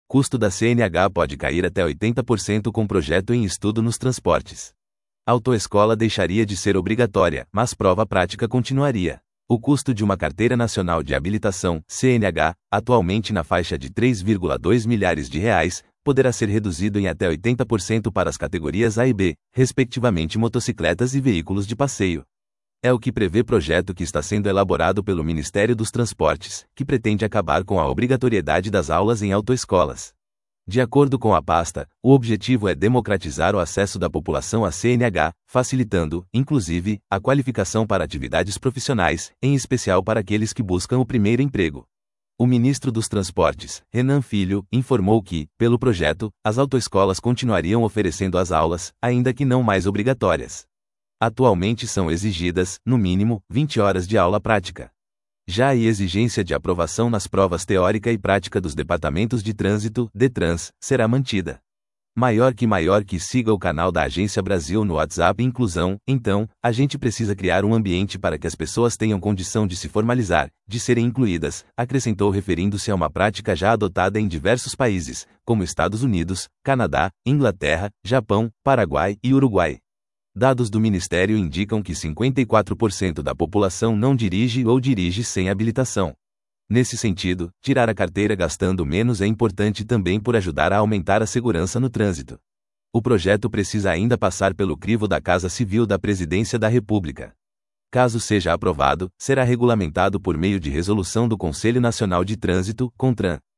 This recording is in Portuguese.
Custo da CNH pode cair até 80% com projeto em estudo nos transportes. Autoescola deixaria de ser obrigatória, mas prova prática continuaria. O custo de uma carteira nacional de habilitação, CNH, atualmente na faixa de 3,2 milhares de reais, poderá ser reduzido em até 80% para as categorias A e B, respectivamente motocicletas e veículos de passeio. É o que prevê projeto que está sendo elaborado pelo Ministério dos Transportes, que pretende acabar com a obrigatoriedade das aulas em autoescolas. De acordo com a pasta, o objetivo é democratizar o acesso da população à CNH, facilitando, inclusive, a qualificação para atividades profissionais, em especial para aqueles que buscam o primeiro emprego. O ministro dos Transportes, Renan Filho, informou que, pelo projeto, as autoescolas continuariam oferecendo as aulas, ainda que não mais obrigatórias. Atualmente são exigidas, no mínimo, 20 horas de aula prática. Já a exigência de aprovação nas provas teórica e prática dos departamentos de trânsito, DETRANS, será mantida. Maior que siga o canal da Agência Brasil no WhatsApp Inclusão, então, a gente precisa criar um ambiente para que as pessoas tenham condição de se formalizar, de serem incluídas, acrescentou referindo-se a uma prática já adotada em diversos países, como Estados Unidos, Canadá, Inglaterra, Japão, Paraguai e Uruguai. Dados do Ministério indicam que 54% da população não dirige ou dirige sem habilitação. Nesse sentido, tirar a carteira gastando menos é importante também por ajudar a aumentar a segurança no trânsito. O projeto precisa ainda passar pelo crivo da Casa Civil da Presidência da República. Caso seja aprovado, será regulamentado por meio de resolução do Conselho Nacional de Trânsito, CONTRAN.